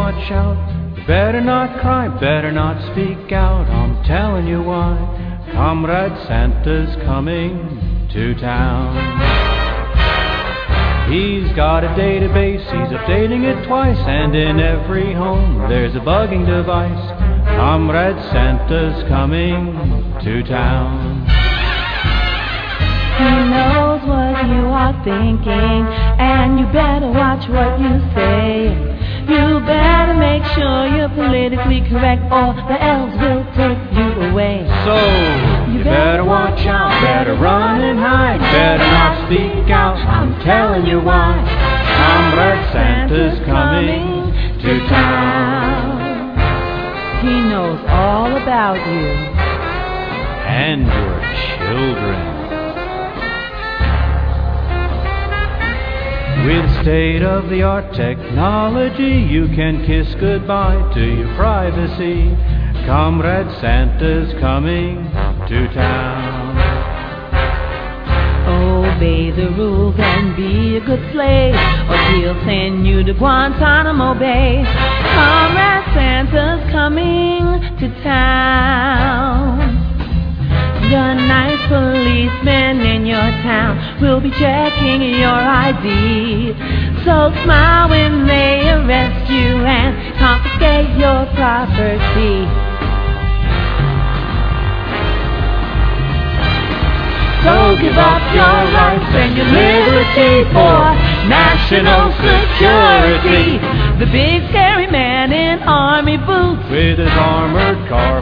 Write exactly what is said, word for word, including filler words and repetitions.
watch out. You better not cry, better not speak out. I'm telling you why. Comrade Santa's coming to town. He's got a database, he's updating it twice, and in every home there's a bugging device. Comrade Santa's coming to town. He knows what you are thinking, and you better watch what you say. You better make sure you're politically correct, or the elves will take you away. So, you better watch out, better run and hide, better not speak out, I'm telling you why. Comrade Santa's coming to town. He knows all about you and your children. With state-of-the-art technology, you can kiss goodbye to your privacy. Comrade Santa's coming to town. Obey the rules and be a good slave, or he'll send you to Guantanamo Bay. Comrade Santa's coming to town. The nice policemen in your town will be checking your I D. So smile when they arrest you and confiscate your property. So give up your life and your liberty for national security. The big scary man in army boots with his armored car